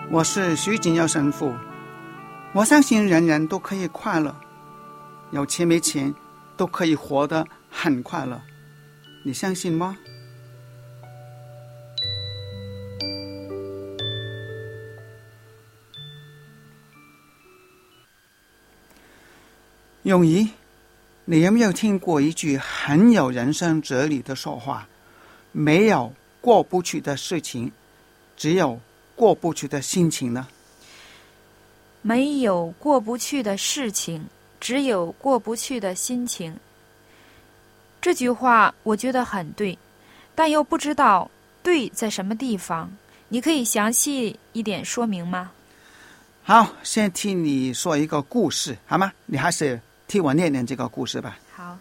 我是徐锦耀神父。我相信人人都可以快乐，有钱没钱都可以活得很快乐，你相信吗？永怡，你有没有听过一句很有人生哲理的说话？没有过不去的事情，只有过不去的心情呢？ 没有过不去的事情，只有过不去的心情。这句话我觉得很对，但又不知道对在什么地方。你可以详细一点说明吗？ 好，先听你说一个故事好吗？你还是替我念念这个故事吧。 好。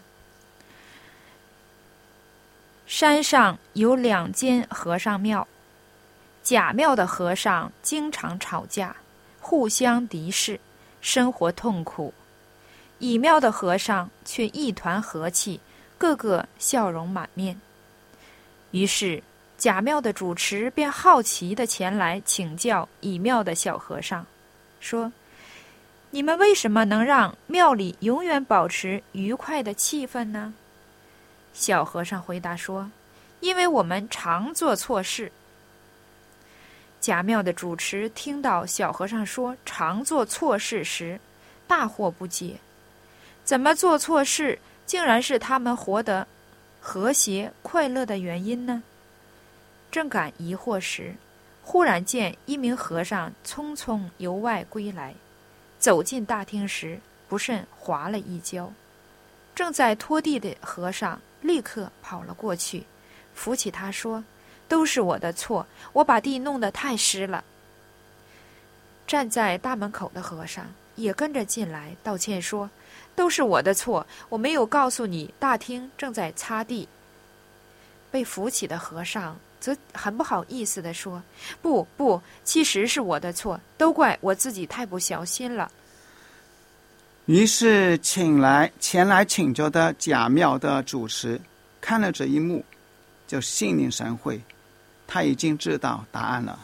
山上有2间和尚庙，甲庙的和尚经常吵架，互相敌视，生活痛苦；乙庙的和尚却一团和气，个个笑容满面。于是甲庙的主持便好奇地前来请教乙庙的小和尚，说：你们为什么能让庙里永远保持愉快的气氛呢？小和尚回答说：因为我们常做错事。甲庙的主持听到小和尚说常做错事时，大惑不解，怎么做错事竟然是他们活得和谐快乐的原因呢？正感疑惑时，忽然见一名和尚匆匆由外归来，走进大厅时不慎滑了一跤。正在拖地的和尚立刻跑了过去，扶起他说：都是我的错，我把地弄得太湿了。站在大门口的和尚也跟着进来道歉说：都是我的错，我没有告诉你大厅正在擦地。被扶起的和尚则很不好意思地说：不，其实是我的错，都怪我自己太不小心了。 于是前来请教的甲庙的主持看了这一幕，就心领神会，他已经知道答案了。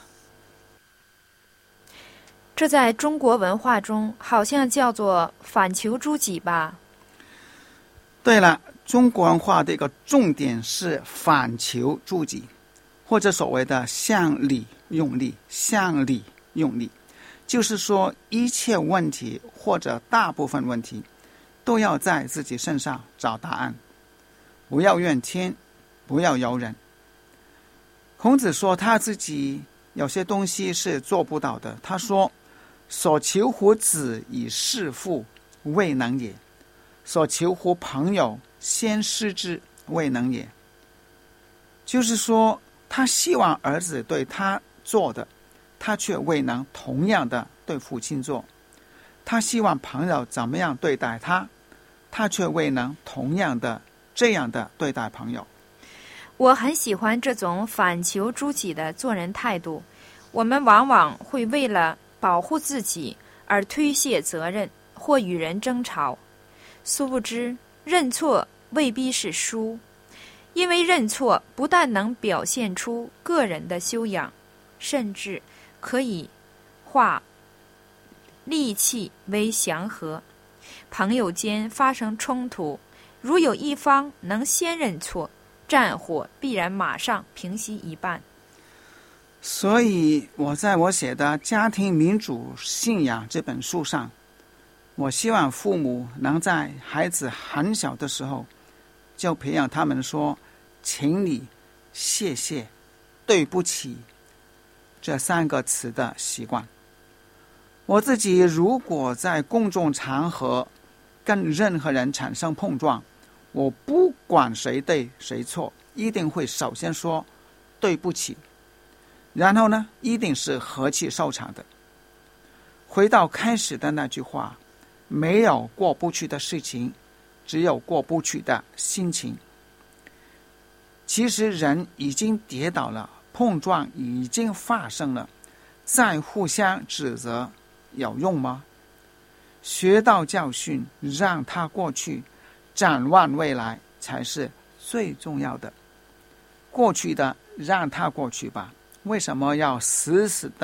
这在中国文化中好像叫做反求诸己吧？ 对了，中国文化的一个重点是反求诸己，或者所谓的向里用力，向里用力，就是说一切问题或者大部分问题都要在自己身上找答案，不要怨天，不要尤人。孔子说他自己有些东西是做不到的，他说：所求乎子以事父，未能也；所求乎朋友，先师之，未能也。就是说他希望儿子对他做的，他却未能同样的对父亲做；他希望朋友怎么样对待他，他却未能同样的这样的对待朋友。 我很喜欢这种反求诸己的做人态度。我们往往会为了保护自己而推卸责任或与人争吵，殊不知认错未必是输，因为认错不但能表现出个人的修养，甚至可以化戾气为祥和。朋友间发生冲突，如有一方能先认错，战火必然马上平息一半。 所以我在我写的《家庭民主信仰》这本书上，我希望父母能在孩子很小的时候就培养他们说请你、谢谢、对不起这3个词的习惯。我自己如果在公众场合跟任何人产生碰撞，我不管谁对谁错，一定会首先说对不起，然后呢，一定是和气收场的。回到开始的那句话，没有过不去的事情，只有过不去的心情。其实人已经跌倒了，碰撞已经发生了，再互相指责有用吗？学到教训，让它过去，展望未来才是最重要的。过去的让它过去吧，为什么要死死的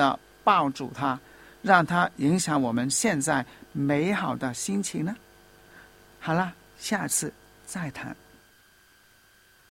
抱住它，让它影响我们现在美好的心情呢？好了，下次再谈。